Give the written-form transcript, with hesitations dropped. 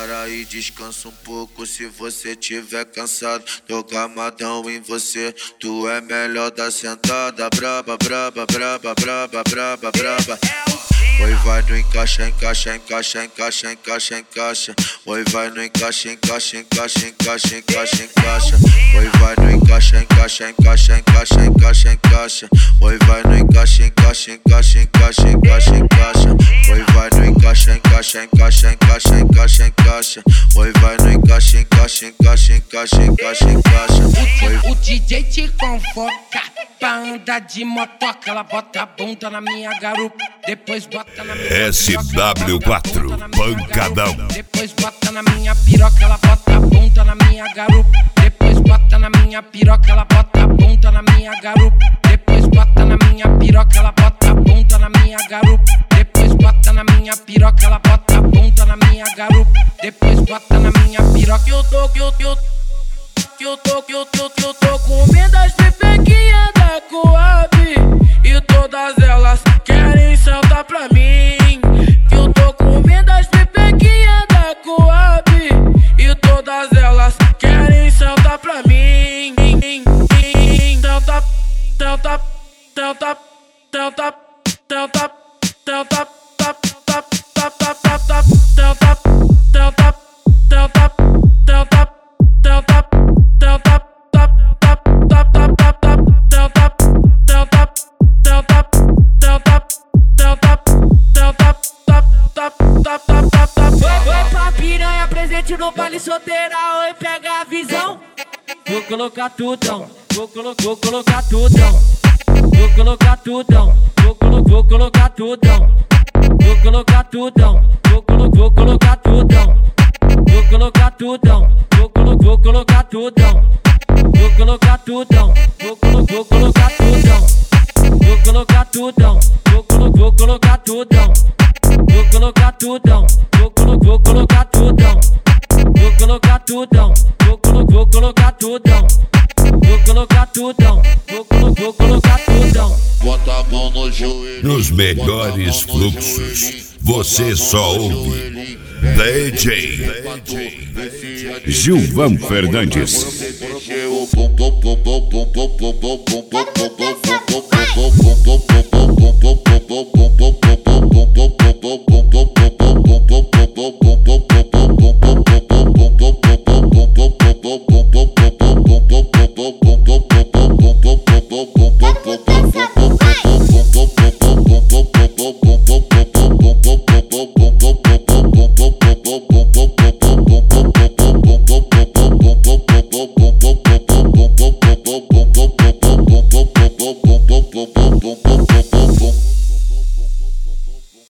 Para e descansa um pouco se você tiver cansado. Tô gamadão em você, tu é melhor da sentada. Braba, braba, braba, braba, braba, braba. Oi, vai no encaixa, encaixa, encaixa, encaixa, encaixa, encaixa. Oi, vai no encaixa, encaixa, encaixa, encaixa, encaixa, encaixa. Oi, vai no encaixa, encaixa, encaixa, encaixa, encaixa, encaixa. Oi, vai no encaixa, encaixa, encaixa, encaixa, encaixa, encaixa. Oi, vai no encaixa, encaixa, encaixa, encaixa, encaixa, encaixa. Oi, vai no encaixa, encaixa, encaixa, encaixa, encaixa, encaixa. O DJ te convoca pra andar de motoca. Ela bota a bunda na minha garupa, depois bota na minha SW4, pancadão. Depois bota na minha piroca, ela bota a bunda na minha garupa. Depois bota na minha piroca, ela bota a bunda na minha garupa. Depois bota na minha piroca, ela bota a bunda na minha garupa. Depois bota na minha piroca, ela bota a bunda na minha garupa. Depois bota na minha piroca. Eu tô comendo as pepequinhas da Coab e todas elas querem sentar pra mim. Eu tô comendo as pepequinhas da Coab e todas elas querem sentar pra mim. Senta, senta, senta, senta, senta, senta, oi, pra piranha presente no baile solteira, oi, pega a visão. Vou colocar tudão, vou colocar tudão. Vou colocar tudão, vou colocar tudão. Vou colocar tudão, vou colocar tudão. Vou colocar tudão, vou colocar tudão. Vou colocar tudão, vou colocar tudão. Vou colocar tudão, vou colocar tudão. Vou colocar tudão, vou colocar tudão. Vou colocar tudão, vou colocar tudão. Vou colocar tudão, vou colocar tudão. Bota a mão no joelho. Nos melhores fluxos, você só ouve DJ Gilvan Fernandes.